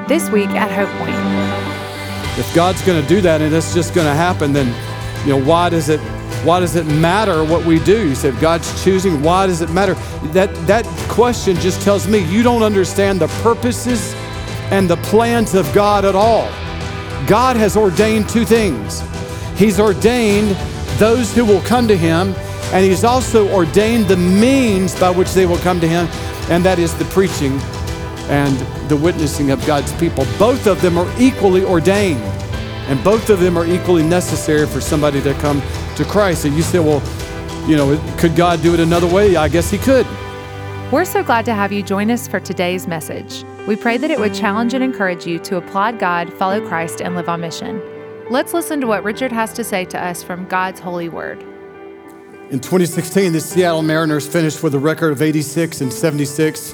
This week at Hope Point. If God's going to do that and it's just going to happen, then why does it matter what we do? You said if God's choosing, why does it matter? That question just tells me you don't understand the purposes and the plans of God at all. God has ordained two things. He's ordained those who will come to Him, and He's also ordained the means by which they will come to Him, and that is the preaching and the witnessing of God's people. Both of them are equally ordained, and both of them are equally necessary for somebody to come to Christ. And you say, well, could God do it another way? I guess He could. We're so glad to have you join us for today's message. We pray that it would challenge and encourage you to applaud God, follow Christ, and live on mission. Let's listen to what Richard has to say to us from God's holy word. In 2016, the Seattle Mariners finished with a record of 86 and 76.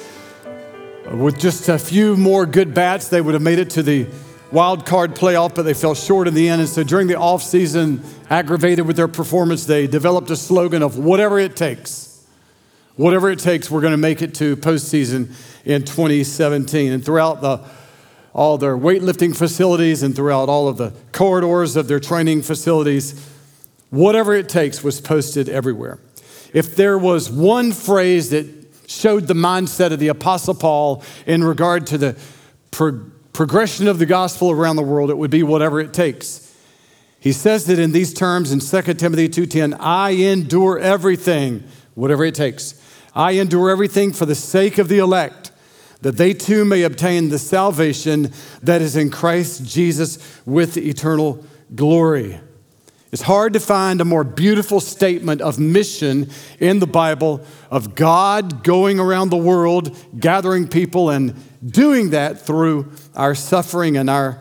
With just a few more good bats, they would have made it to the wild card playoff, but they fell short in the end. And so during the offseason, aggravated with their performance, they developed a slogan of whatever it takes. Whatever it takes, we're going to make it to postseason in 2017. And throughout all their weightlifting facilities and throughout all of the corridors of their training facilities, whatever it takes was posted everywhere. If there was one phrase that showed the mindset of the Apostle Paul in regard to the progression of the gospel around the world, it would be whatever it takes. He says that in these terms in 2 Timothy 2:10, I endure everything, whatever it takes. I endure everything for the sake of the elect, that they too may obtain the salvation that is in Christ Jesus with eternal glory. It's hard to find a more beautiful statement of mission in the Bible, of God going around the world, gathering people and doing that through our suffering and our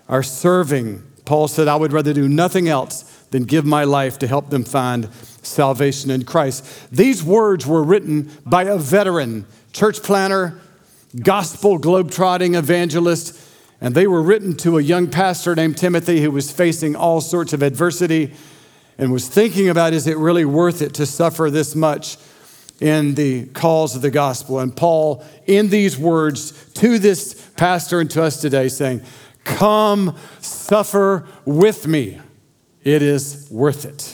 serving. Paul said, I would rather do nothing else than give my life to help them find salvation in Christ. These words were written by a veteran church planner, gospel globetrotting evangelist, and they were written to a young pastor named Timothy who was facing all sorts of adversity and was thinking about, is it really worth it to suffer this much in the cause of the gospel? And Paul, in these words to this pastor and to us today, saying, come suffer with me. It is worth it.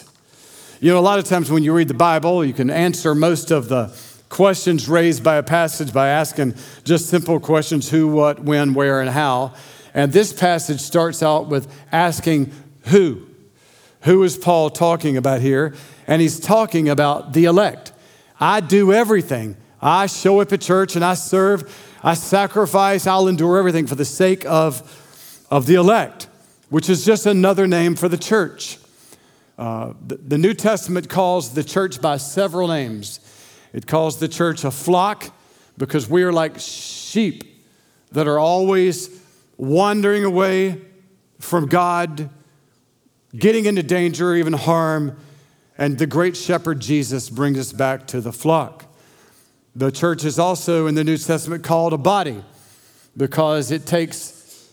A lot of times when you read the Bible, you can answer most of the questions raised by a passage by asking just simple questions: who, what, when, where, and how. And this passage starts out with asking who. Who is Paul talking about here? And he's talking about the elect. I do everything. I show up at church and I serve, I sacrifice, I'll endure everything for the sake of the elect, which is just another name for the church. The New Testament calls the church by several names. It calls the church a flock because we are like sheep that are always wandering away from God, getting into danger or even harm, and the great shepherd Jesus brings us back to the flock. The church is also in the New Testament called a body because it takes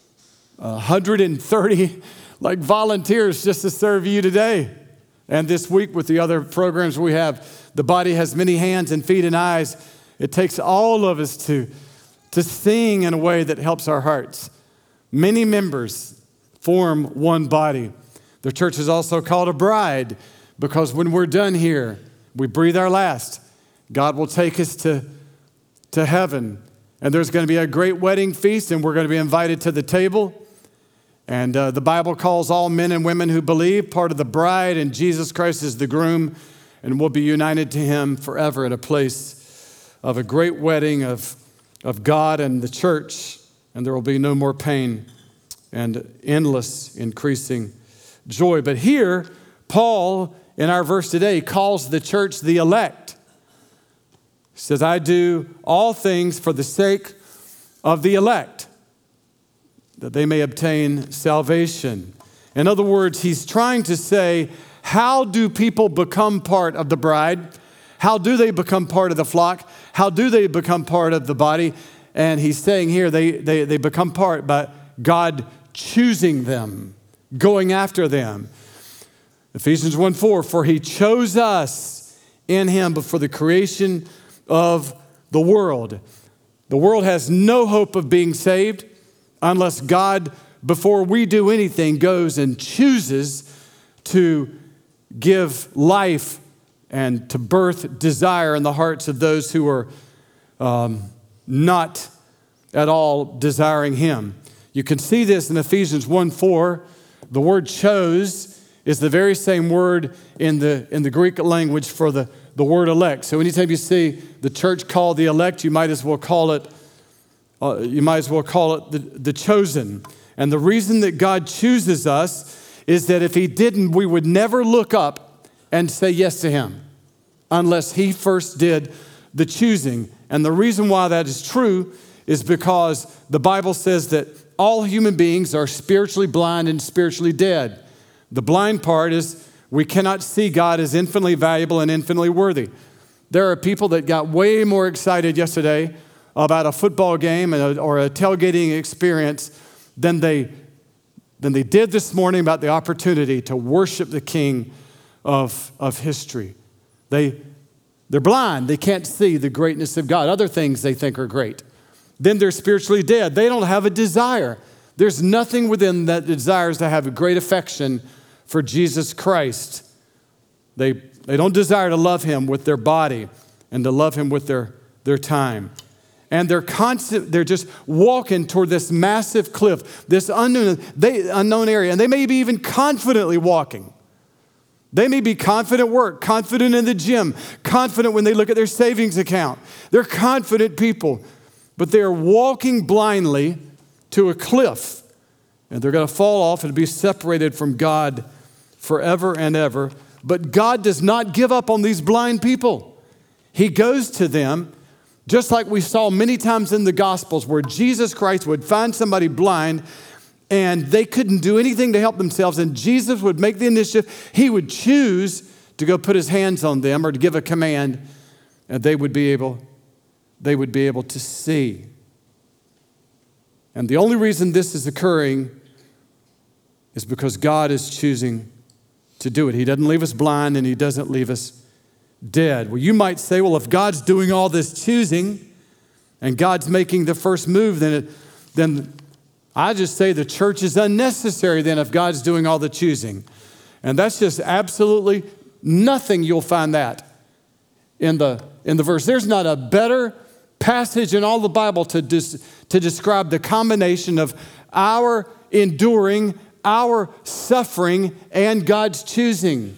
130 volunteers just to serve you today. And this week with the other programs we have, the body has many hands and feet and eyes. It takes all of us to sing in a way that helps our hearts. Many members form one body. The church is also called a bride because when we're done here, we breathe our last. God will take us to heaven, and there's going to be a great wedding feast, and we're going to be invited to the table. And the Bible calls all men and women who believe part of the bride, and Jesus Christ is the groom, and we'll be united to Him forever in a place of a great wedding of God and the church, and there will be no more pain and endless increasing joy. But here, Paul, in our verse today, calls the church the elect. He says, I do all things for the sake of the elect, that they may obtain salvation. In other words, he's trying to say, how do people become part of the bride? How do they become part of the flock? How do they become part of the body? And he's saying here, they become part by God choosing them, going after them. Ephesians 1:4, for He chose us in Him before the creation of the world. The world has no hope of being saved. unless God, before we do anything, goes and chooses to give life and to birth desire in the hearts of those who are not at all desiring Him. You can see this in Ephesians 1:4. The word chose is the very same word in the Greek language for the word elect. So anytime you see the church called the elect, you might as well call it the chosen. And the reason that God chooses us is that if He didn't, we would never look up and say yes to Him unless He first did the choosing. And the reason why that is true is because the Bible says that all human beings are spiritually blind and spiritually dead. The blind part is we cannot see God as infinitely valuable and infinitely worthy. There are people that got way more excited yesterday about a football game or a tailgating experience than they did this morning about the opportunity to worship the King of history. They're blind. They can't see the greatness of God. Other things they think are great. Then they're spiritually dead. They don't have a desire. There's nothing within that desires to have a great affection for Jesus Christ. They don't desire to love Him with their body and to love Him with their time. And they're just walking toward this massive cliff, this unknown area. And they may be even confidently walking. They may be confident at work, confident in the gym, confident when they look at their savings account. They're confident people, but they're walking blindly to a cliff. And they're going to fall off and be separated from God forever and ever. But God does not give up on these blind people. He goes to them, just like we saw many times in the Gospels, where Jesus Christ would find somebody blind and they couldn't do anything to help themselves, and Jesus would make the initiative. He would choose to go put His hands on them or to give a command, and they would be able to see. And the only reason this is occurring is because God is choosing to do it. He doesn't leave us blind and He doesn't leave us dead. Well, you might say, well, if God's doing all this choosing and God's making the first move, then I just say the church is unnecessary then if God's doing all the choosing. And that's just absolutely nothing. You'll find that in the verse. There's not a better passage in all the Bible to describe the combination of our enduring, our suffering, and God's choosing,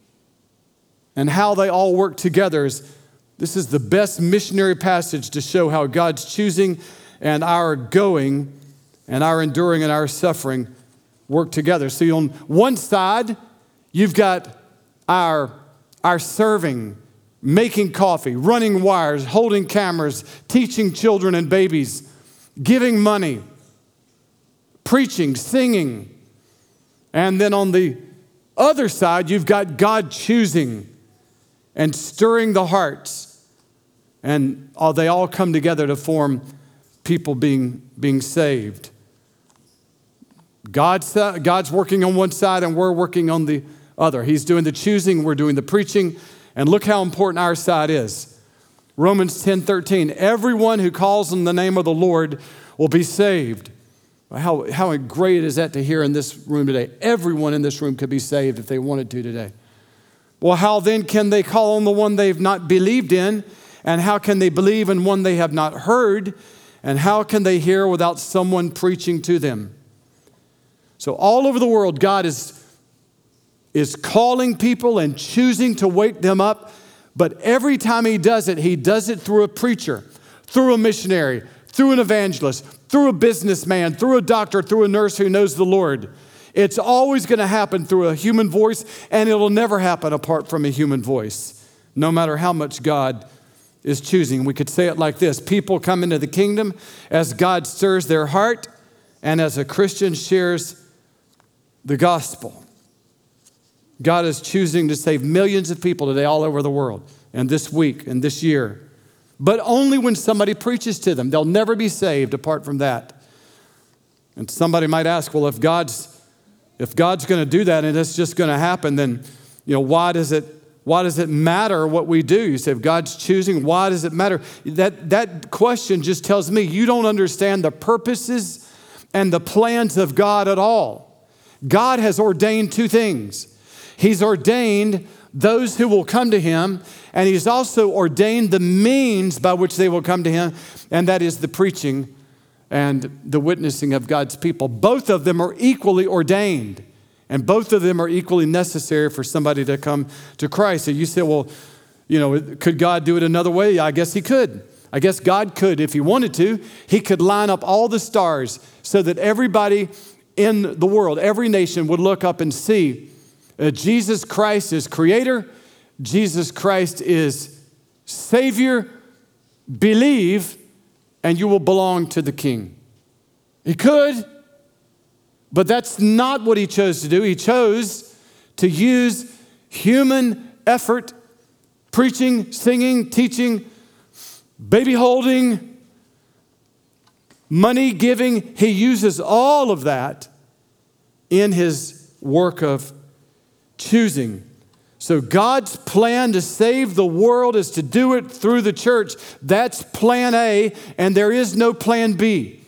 and how they all work together. This is the best missionary passage to show how God's choosing and our going and our enduring and our suffering work together. So on one side, you've got our serving, making coffee, running wires, holding cameras, teaching children and babies, giving money, preaching, singing. And then on the other side, you've got God choosing and stirring the hearts. And they all come together to form people being saved. God's working on one side and we're working on the other. He's doing the choosing, we're doing the preaching. And look how important our side is. Romans 10:13, everyone who calls on the name of the Lord will be saved. How great is that to hear in this room today? Everyone in this room could be saved if they wanted to today. Well, how then can they call on the one they've not believed in? And how can they believe in one they have not heard? And how can they hear without someone preaching to them? So all over the world, God is calling people and choosing to wake them up. But every time He does it through a preacher, through a missionary, through an evangelist, through a businessman, through a doctor, through a nurse who knows the Lord. It's always going to happen through a human voice, and it'll never happen apart from a human voice, no matter how much God is choosing. We could say it like this: people come into the kingdom as God stirs their heart and as a Christian shares the gospel. God is choosing to save millions of people today all over the world, and this week and this year. But only when somebody preaches to them. They'll never be saved apart from that. And somebody might ask, well, if God's going to do that and it's just going to happen, then why does it matter what we do? You say, if God's choosing, why does it matter? That question just tells me you don't understand the purposes and the plans of God at all. God has ordained two things. He's ordained those who will come to him, and he's also ordained the means by which they will come to him, and that is the preaching and the witnessing of God's people. Both of them are equally ordained, and both of them are equally necessary for somebody to come to Christ. So you say, well, could God do it another way? I guess he could. I guess God could if he wanted to. He could line up all the stars so that everybody in the world, every nation would look up and see Jesus Christ is creator, Jesus Christ is Savior. Believe, and you will belong to the King. He could, but that's not what he chose to do. He chose to use human effort, preaching, singing, teaching, baby holding, money giving. He uses all of that in his work of choosing. So God's plan to save the world is to do it through the church. That's plan A, and there is no plan B.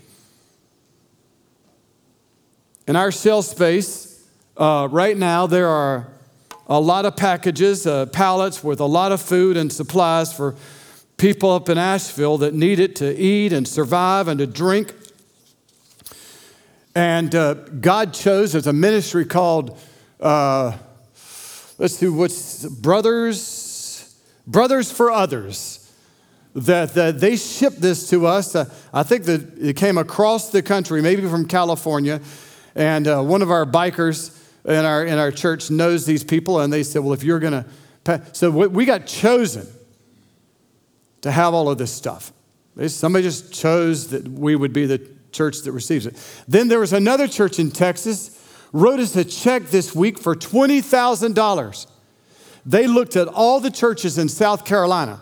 In our shelf space, right now, there are a lot of packages, pallets with a lot of food and supplies for people up in Asheville that need it to eat and survive and to drink. And God chose, there's a ministry called, Brothers for Others, that they shipped this to us. I think that it came across the country, maybe from California. And one of our bikers in our church knows these people, and they said, well, if you're going to... So we got chosen to have all of this stuff. Somebody just chose that we would be the church that receives it. Then there was another church in Texas, wrote us a check this week for $20,000. They looked at all the churches in South Carolina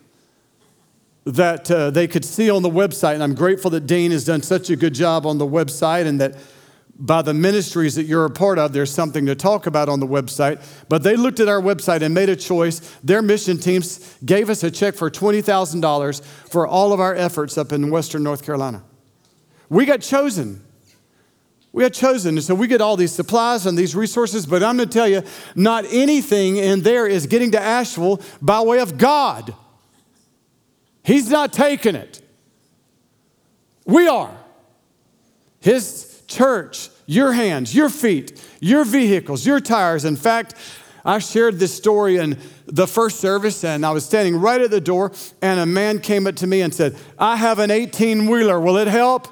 that they could see on the website, and I'm grateful that Dean has done such a good job on the website, and that by the ministries that you're a part of, there's something to talk about on the website. But they looked at our website and made a choice. Their mission teams gave us a check for $20,000 for all of our efforts up in Western North Carolina. We got chosen. We got chosen. And so we get all these supplies and these resources, but I'm going to tell you, not anything in there is getting to Asheville by way of God. He's not taking it. We are. His church, your hands, your feet, your vehicles, your tires. In fact, I shared this story in the first service, and I was standing right at the door, and a man came up to me and said, I have an 18-wheeler. Will it help?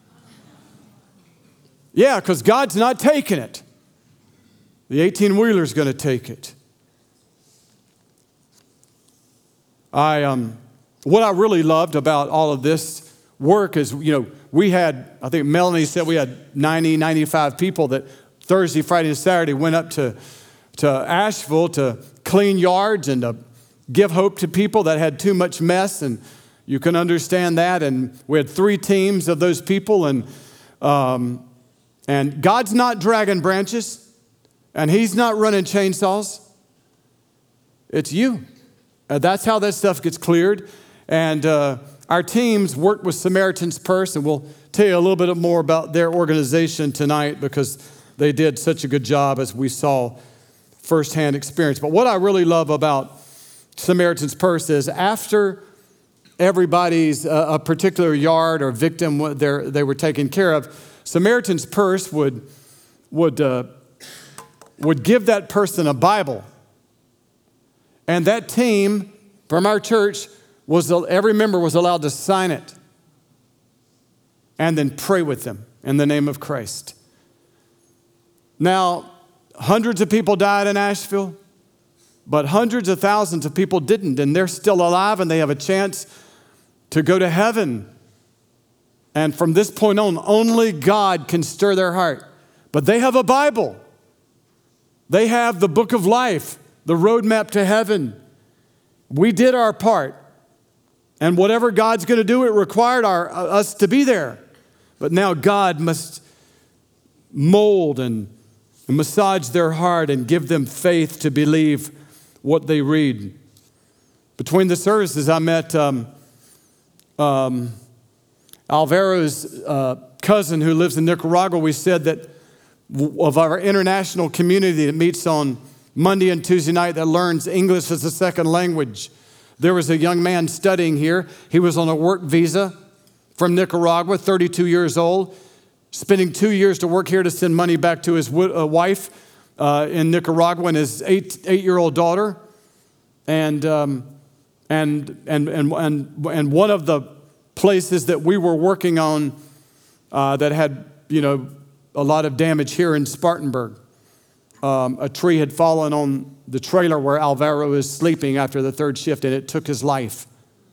Yeah, because God's not taking it. The 18-wheeler is going to take it. What I really loved about all of this work is, we had, I think Melanie said we had 90, 95 people that Thursday, Friday, and Saturday went up to Asheville to clean yards and to give hope to people that had too much mess, and you can understand that. And we had 3 teams of those people, and God's not dragging branches, and He's not running chainsaws. It's you. That's how that stuff gets cleared. And our teams worked with Samaritan's Purse, and we'll tell you a little bit more about their organization tonight because they did such a good job as we saw firsthand experience. But what I really love about Samaritan's Purse is after everybody's a particular yard or victim they were taken care of, Samaritan's Purse would give that person a Bible. And that team from our church, every member was allowed to sign it and then pray with them in the name of Christ. Now, hundreds of people died in Asheville, but hundreds of thousands of people didn't, and they're still alive, and they have a chance to go to heaven. And from this point on, only God can stir their heart. But they have a Bible. They have the book of life, the roadmap to heaven. We did our part. And whatever God's going to do, it required us to be there. But now God must mold and massage their heart and give them faith to believe what they read. Between the services, I met Alvaro's cousin who lives in Nicaragua, we said that of our international community that meets on Monday and Tuesday night that learns English as a second language. There was a young man studying here. He was on a work visa from Nicaragua, 32 years old, spending 2 years to work here to send money back to his wife in Nicaragua and his eight-year-old daughter. And one of the places that we were working on that had, a lot of damage here in Spartanburg. A tree had fallen on the trailer where Alvaro is sleeping after the third shift, and it took his life.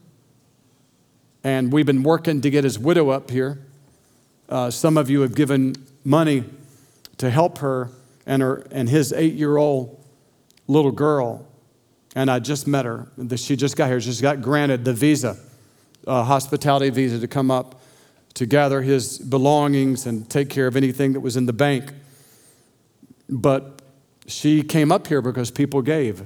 And we've been working to get his widow up here. Some of you have given money to help her and his 8-year-old little girl. And I just met her. She just got here. She's got granted the visa, hospitality visa, to come up to gather his belongings and take care of anything that was in the bank. But she came up here because people gave.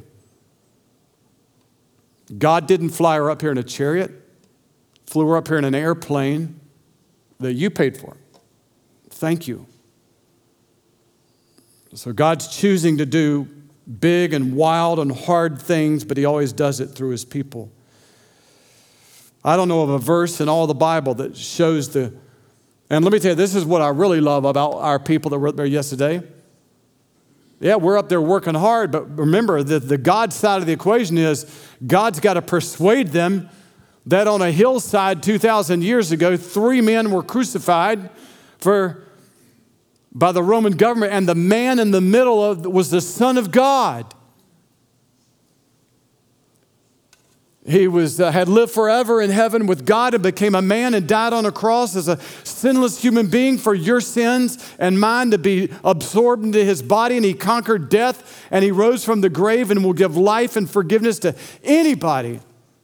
God didn't fly her up here in a chariot, flew her up here in an airplane that you paid for. Thank you. So God's choosing to do big and wild and hard things, but he always does it through his people. I don't know of a verse in all the Bible that shows and let me tell you, this is what I really love about our people that were up there yesterday. Yeah, we're up there working hard, but remember that the God side of the equation is God's got to persuade them that on a hillside 2,000 years ago, 3 men were crucified by the Roman government, and the man in the middle was the Son of God. He had lived forever in heaven with God and became a man and died on a cross as a sinless human being for your sins and mine to be absorbed into his body. And he conquered death and he rose from the grave and will give life and forgiveness to anybody.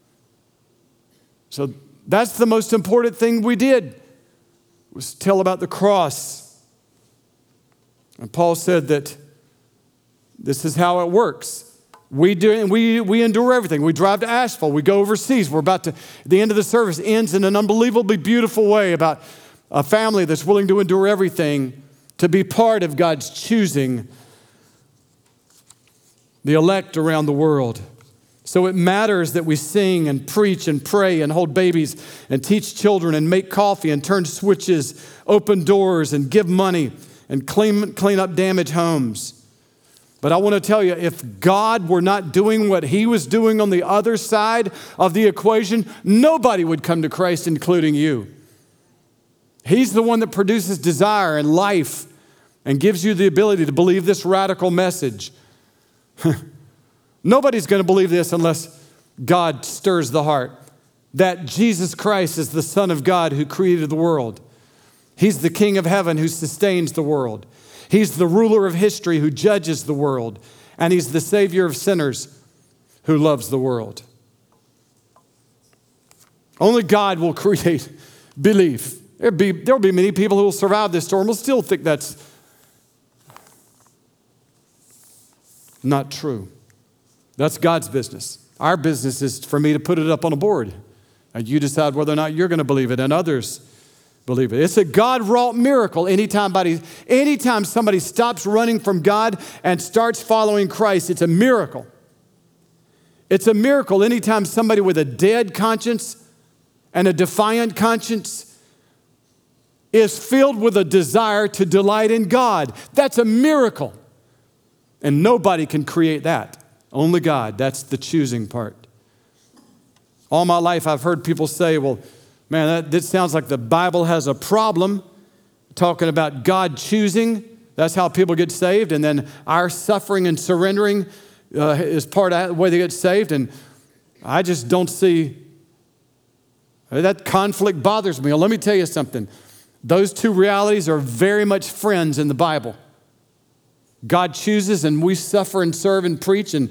So that's the most important thing we did, was tell about the cross. And Paul said that this is how it works. We endure everything. We drive to Asheville. We go overseas. The end of the service ends in an unbelievably beautiful way about a family that's willing to endure everything to be part of God's choosing the elect around the world. So it matters that we sing and preach and pray and hold babies and teach children and make coffee and turn switches, open doors and give money and clean up damaged homes. But I want to tell you, if God were not doing what he was doing on the other side of the equation, nobody would come to Christ, including you. He's the one that produces desire and life and gives you the ability to believe this radical message. Nobody's going to believe this unless God stirs the heart, that Jesus Christ is the Son of God who created the world. He's the King of heaven who sustains the world. He's the ruler of history who judges the world. And he's the Savior of sinners who loves the world. Only God will create belief. There'll be many people who will survive this storm will still think that's not true. That's God's business. Our business is for me to put it up on a board. And you decide whether or not you're going to believe it and others believe it. It's a God-wrought miracle anytime somebody stops running from God and starts following Christ. It's a miracle. It's a miracle anytime somebody with a dead conscience and a defiant conscience is filled with a desire to delight in God. That's a miracle. And nobody can create that. Only God. That's the choosing part. All my life I've heard people say, well, man, that sounds like the Bible has a problem talking about God choosing. That's how people get saved. And then our suffering and surrendering is part of the way they get saved. And I just don't see, that conflict bothers me. Well, let me tell you something. Those two realities are very much friends in the Bible. God chooses and we suffer and serve and preach, and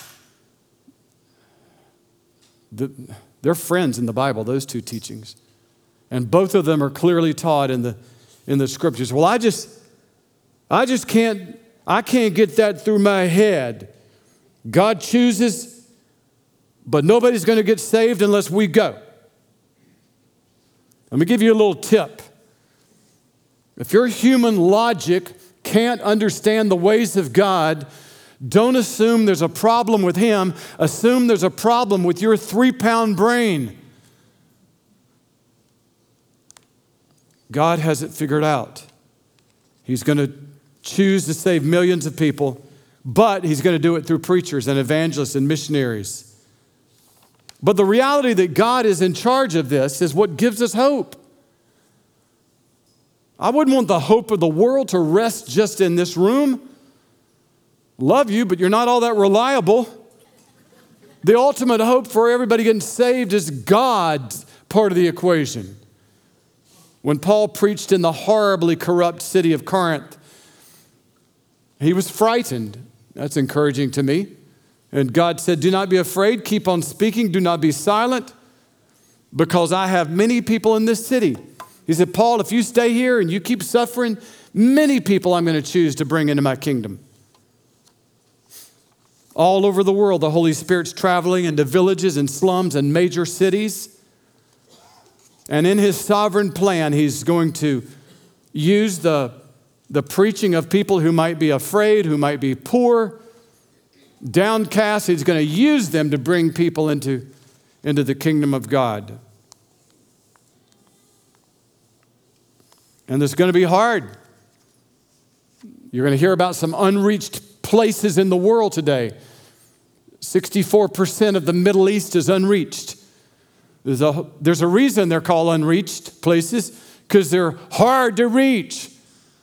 they're friends in the Bible, those two teachings. And both of them are clearly taught in the scriptures. Well, I just can't get that through my head. God chooses, but nobody's going to get saved unless we go. Let me give you a little tip. If your human logic can't understand the ways of God, don't assume there's a problem with him. Assume there's a problem with your 3-pound brain. God has it figured out. He's going to choose to save millions of people, but he's going to do it through preachers and evangelists and missionaries. But the reality that God is in charge of this is what gives us hope. I wouldn't want the hope of the world to rest just in this room. Love you, but you're not all that reliable. The ultimate hope for everybody getting saved is God's part of the equation. When Paul preached in the horribly corrupt city of Corinth, he was frightened. That's encouraging to me. And God said, do not be afraid, keep on speaking, do not be silent, because I have many people in this city. He said, Paul, if you stay here and you keep suffering, many people I'm going to choose to bring into my kingdom. All over the world, the Holy Spirit's traveling into villages and slums and major cities. And in his sovereign plan, he's going to use the preaching of people who might be afraid, who might be poor, downcast. He's going to use them to bring people into the kingdom of God. And it's going to be hard. You're going to hear about some unreached places in the world today. 64% of the Middle East is unreached. There's a reason they're called unreached places, because they're hard to reach.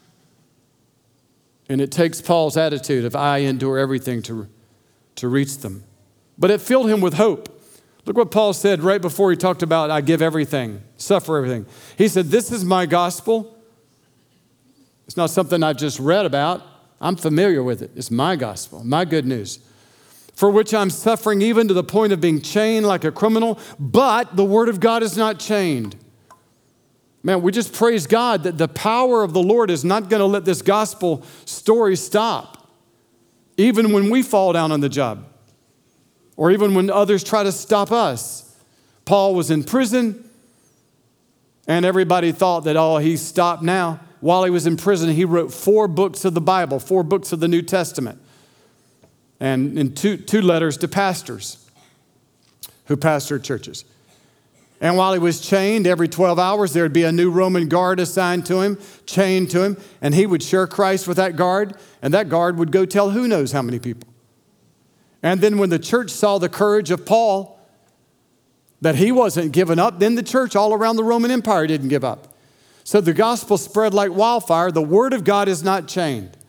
And it takes Paul's attitude of, I endure everything to reach them. But it filled him with hope. Look what Paul said right before he talked about, I give everything, suffer everything. He said, this is my gospel. It's not something I've just read about. I'm familiar with it. It's my gospel, my good news, for which I'm suffering even to the point of being chained like a criminal, but the word of God is not chained. Man, we just praise God that the power of the Lord is not going to let this gospel story stop, even when we fall down on the job, or even when others try to stop us. Paul was in prison, and everybody thought that, oh, he's stopped now. While he was in prison, he wrote 4 books of the Bible, 4 books of the New Testament, and in two letters to pastors who pastored churches. And while he was chained, every 12 hours, there would be a new Roman guard assigned to him, chained to him, and he would share Christ with that guard, and that guard would go tell who knows how many people. And then when the church saw the courage of Paul, that he wasn't giving up, then the church all around the Roman Empire didn't give up. So the gospel spread like wildfire. The word of God is not chained.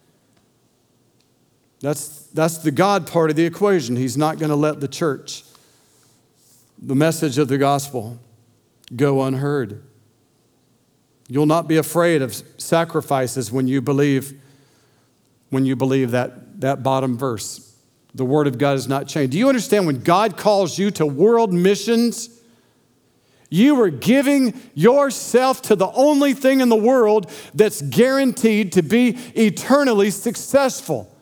That's the God part of the equation. He's not going to let the church, the message of the gospel, go unheard. You'll not be afraid of sacrifices when you believe that bottom verse. The word of God is not chained. Do you understand when God calls you to world missions, you are giving yourself to the only thing in the world that's guaranteed to be eternally successful.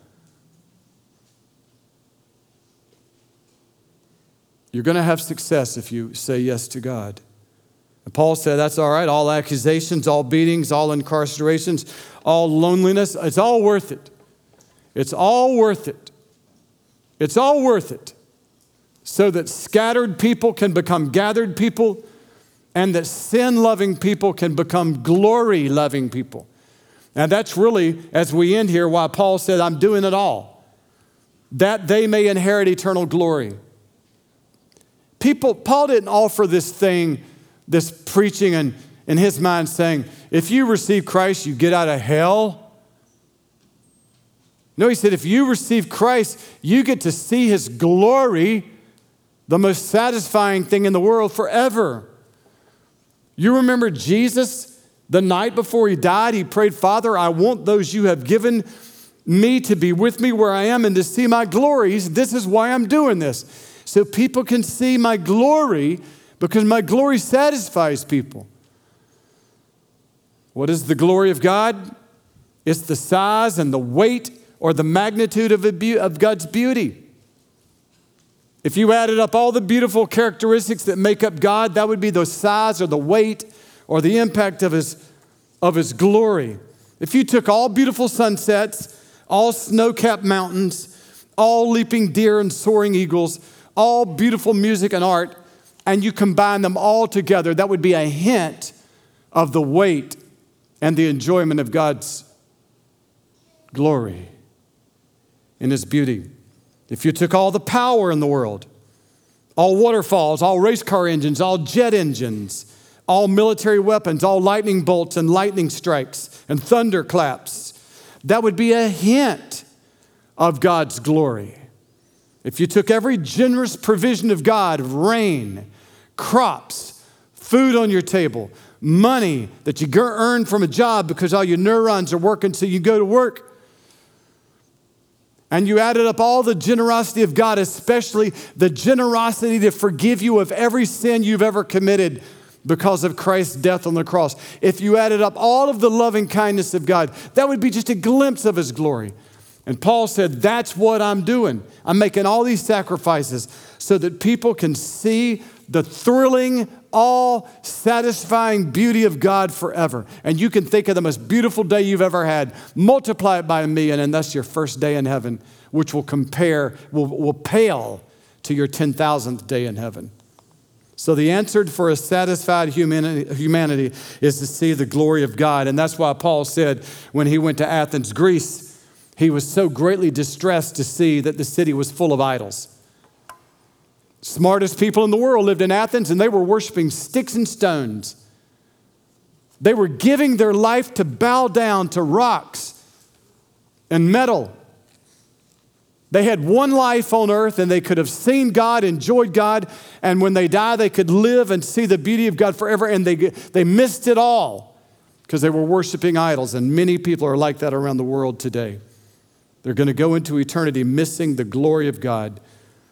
You're going to have success if you say yes to God. And Paul said, that's all right. All accusations, all beatings, all incarcerations, all loneliness, it's all worth it. It's all worth it. It's all worth it. So that scattered people can become gathered people, and that sin-loving people can become glory-loving people. And that's really, as we end here, why Paul said, I'm doing it all, that they may inherit eternal glory. Paul didn't offer this preaching in his mind saying, if you receive Christ, you get out of hell. No, he said, if you receive Christ, you get to see his glory, the most satisfying thing in the world forever. You remember Jesus, the night before he died, he prayed, Father, I want those you have given me to be with me where I am and to see my glory. He said, this is why I'm doing this. So people can see my glory, because my glory satisfies people. What is the glory of God? It's the size and the weight or the magnitude of God's beauty. If you added up all the beautiful characteristics that make up God, that would be the size or the weight or the impact of his glory. If you took all beautiful sunsets, all snow-capped mountains, all leaping deer and soaring eagles, all beautiful music and art, and you combine them all together, that would be a hint of the weight and the enjoyment of God's glory and his beauty. If you took all the power in the world, all waterfalls, all race car engines, all jet engines, all military weapons, all lightning bolts and lightning strikes and thunderclaps, that would be a hint of God's glory. If you took every generous provision of God, rain, crops, food on your table, money that you earn from a job because all your neurons are working so you go to work, and you added up all the generosity of God, especially the generosity to forgive you of every sin you've ever committed because of Christ's death on the cross. If you added up all of the loving kindness of God, that would be just a glimpse of his glory. And Paul said, that's what I'm doing. I'm making all these sacrifices so that people can see the thrilling, all-satisfying beauty of God forever. And you can think of the most beautiful day you've ever had. Multiply it by 1,000,000, and that's your first day in heaven, which will pale to your 10,000th day in heaven. So the answer for a satisfied humanity is to see the glory of God. And that's why Paul said when he went to Athens, Greece, he was so greatly distressed to see that the city was full of idols. Smartest people in the world lived in Athens, and they were worshiping sticks and stones. They were giving their life to bow down to rocks and metal. They had one life on earth, and they could have seen God, enjoyed God, and when they die, they could live and see the beauty of God forever, and they missed it all because they were worshiping idols, and many people are like that around the world today. They're going to go into eternity missing the glory of God.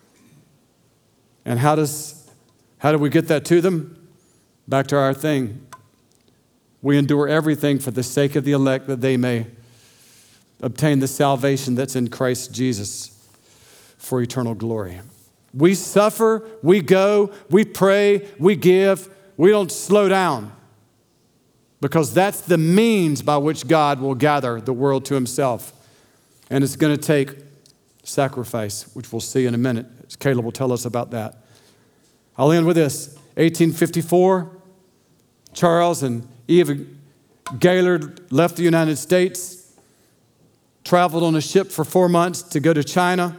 And how do we get that to them? Back to our thing. We endure everything for the sake of the elect, that they may obtain the salvation that's in Christ Jesus for eternal glory. We suffer, we go, we pray, we give. We don't slow down, because that's the means by which God will gather the world to himself. And it's going to take sacrifice, which we'll see in a minute. Caleb will tell us about that. I'll end with this. 1854, Charles and Eva Gaylord left the United States, traveled on a ship for 4 months to go to China,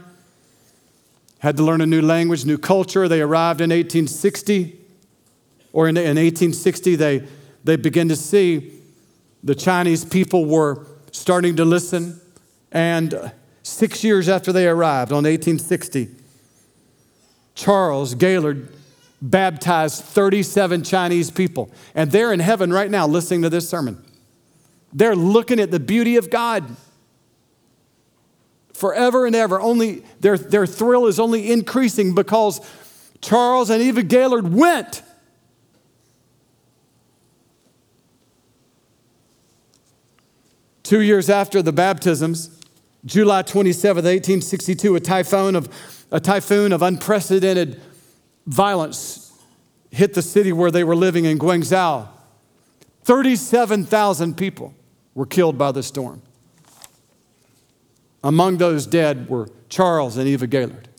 had to learn a new language, new culture. They arrived in 1860, or in 1860, they began to see the Chinese people were starting to listen. And 6 years after they arrived, on 1860, Charles Gaylord baptized 37 Chinese people. And they're in heaven right now listening to this sermon. They're looking at the beauty of God forever and ever. Only their thrill is only increasing because Charles and Eva Gaylord went. Two years after the baptisms, July 27th, 1862, a typhoon of unprecedented violence hit the city where they were living in Guangzhou. 37,000 people were killed by the storm. Among those dead were Charles and Eva Gaylord.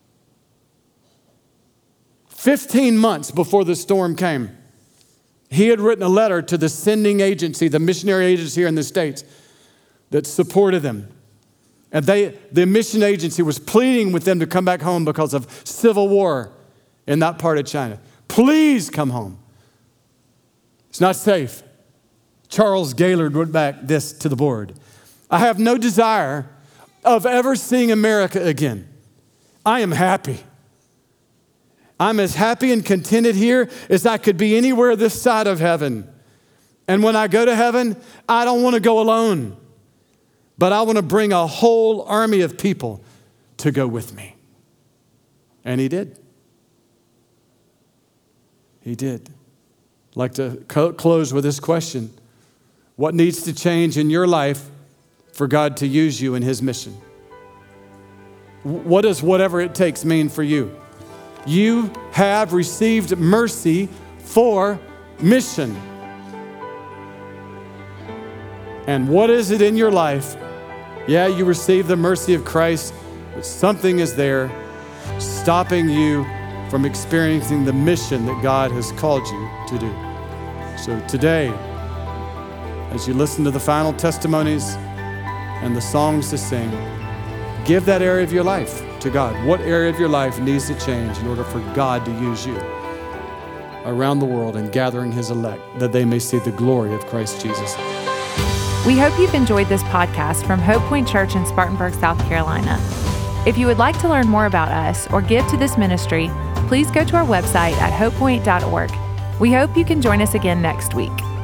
15 months before the storm came, he had written a letter to the sending agency, the missionary agency here in the States, that supported them. And the mission agency was pleading with them to come back home because of civil war in that part of China. Please come home. It's not safe. Charles Gaylord wrote back this to the board: I have no desire of ever seeing America again. I am happy. I'm as happy and contented here as I could be anywhere this side of heaven. And when I go to heaven, I don't want to go alone, but I want to bring a whole army of people to go with me. And he did. He did. I'd like to close with this question: what needs to change in your life for God to use you in his mission? What does whatever it takes mean for you? You have received mercy for mission. And what is it in your life? Yeah, you received the mercy of Christ, but something is there stopping you from experiencing the mission that God has called you to do. So today, as you listen to the final testimonies and the songs to sing, give that area of your life to God. What area of your life needs to change in order for God to use you around the world and gathering his elect, that they may see the glory of Christ Jesus? We hope you've enjoyed this podcast from Hope Point Church in Spartanburg, South Carolina. If you would like to learn more about us or give to this ministry, please go to our website at hopepoint.org. We hope you can join us again next week.